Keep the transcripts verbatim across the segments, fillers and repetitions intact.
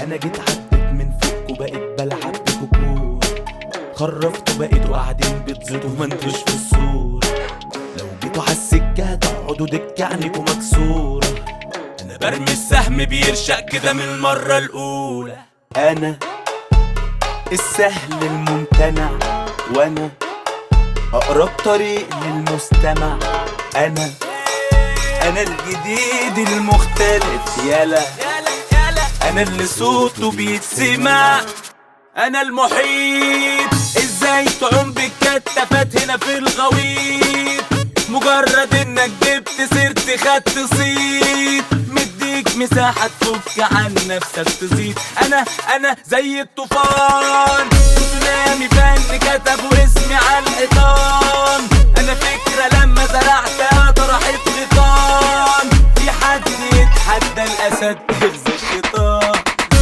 انا جيت عديت من فوق وبقيت بلعب بكوكور، خرفت وبقيتوا قاعدين بتزيدوا ما انتوش في الصورة. لو جيتوا عالسكة تقعدوا دكة عنيكوا مكسورة. انا برمي السهم بيرشق كده من المرة الاولى. انا السهل الممتنع، وانا اقرب طريق للمستمع. انا انا الجديد المختلف، يالا انا اللي صوته بيتسمع. انا المحيط، ازاي تعوم بالكتافات هنا في الغويط. مجرد انك جبت سيرتي خدت صيت، مديك مساحة تفك عن نفسك تزيد. انا انا زي الطوفان، تسونامي فن كتبوا اسمي على الحيطان. انا فكرة لما زرعتها طرحت غيطان. في حد يتحدى الاسد تهز الشيطان.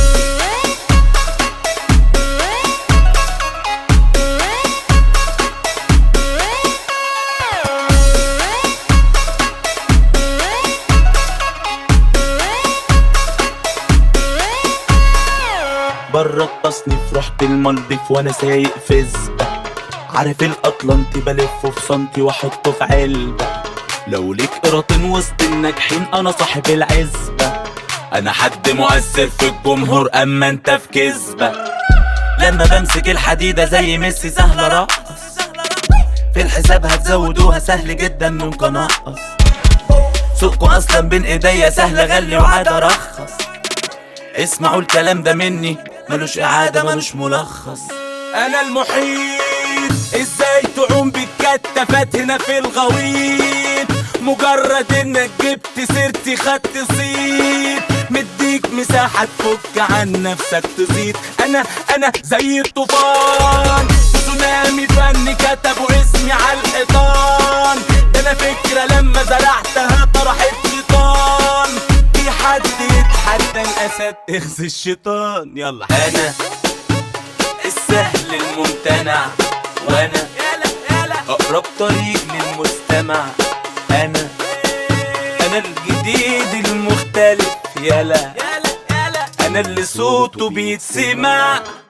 برا التصنيف رحت المالديف وانا سايق فزبة. عارف الاطلنطي بلفه في سنتي واحطه في علبة. لو ليك قراطين وسط الناجحين انا صاحب العزبة. انا حد مؤثر في الجمهور اما انت في كذبة. لما بمسك الحديدة زي ميسي سهل ارقص. في الحساب هتزودوها سهل جدا ممكن انقص. سوقكوا اصلا بين ايديا سهل اغلي وعاد ارخص. اسمعوا الكلام ده مني ملوش اعادة ملوش ملخص. انا المحيط، ازاي تعوم بالكتافات هنا في الغويط. مجرد انك جبت سيرتي خدت صيت، مديك مساحة تفك عن نفسك تزيد. انا انا زي الطوفان، تسونامي فن كتبوا اسمي على الحيطان. ده انا فكرة لما زرعتها طرحت غيطان. في حد يتحدى الاسد اخزي الشيطان. يلا انا السهل الممتنع، وانا اقرب طريق للمستمع. انا انا الجديد المختلف، يالا انا اللي صوته بيتسمع.